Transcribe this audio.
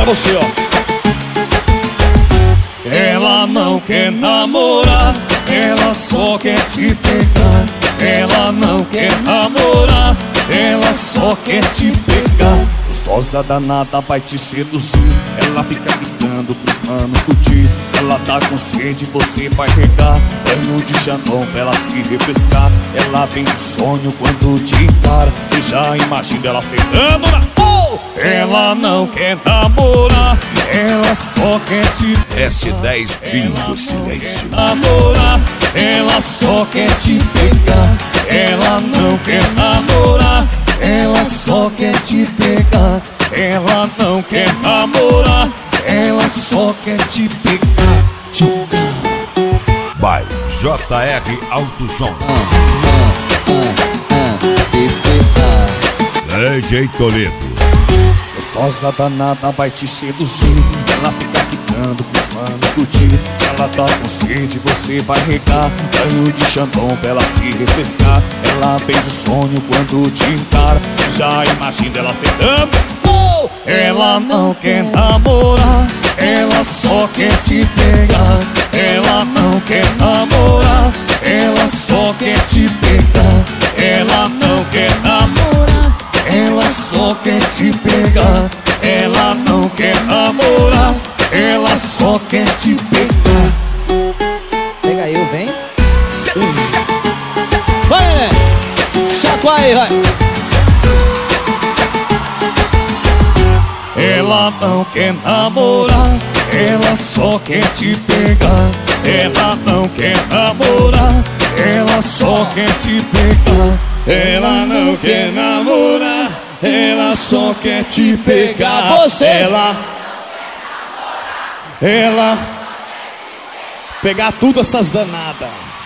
você, ó. Ela não quer namorar, ela só quer te pegar. Ela não quer namorar, ela só quer te pegar. Gostosa danada vai te seduzir, ela fica gritando pros mano curtir. Se ela tá com sede, você vai regar banho de Xandão pra ela se refrescar. Ela vem de sonho quando te encara, cê já imagina ela sentando na... Ela não quer namorar, ela só quer te... S10 Pinto Silêncio. Namorar, ela só quer te pegar. Ela não quer namorar, ela só quer te pegar. Ela não quer namorar, ela só quer te pegar. By JR Autosom. DJ Toledo. Gostosa danada vai te seduzir, ela fica gritando pros mano curtir. Se ela tá com sede, você vai regar banho de Xandão pra ela se refrescar. Ela vem de sonho quando te encara, você já imagina ela sentando. Ela não quer namorar, ela só quer te pegar. Ela não quer namorar, ela só quer te pegar. Ela não quer namorar, ela só quer te pegar. Ela não quer namorar, ela só quer te pegar. Pega eu, vem. Vai, né? Chacoalha aí, vai. Ela não quer namorar, ela só quer te pegar. Ela não quer namorar, ela só quer te pegar. Ela não quer namorar, ela só quer te pegar. Você. Ela pegar tudo essas danadas.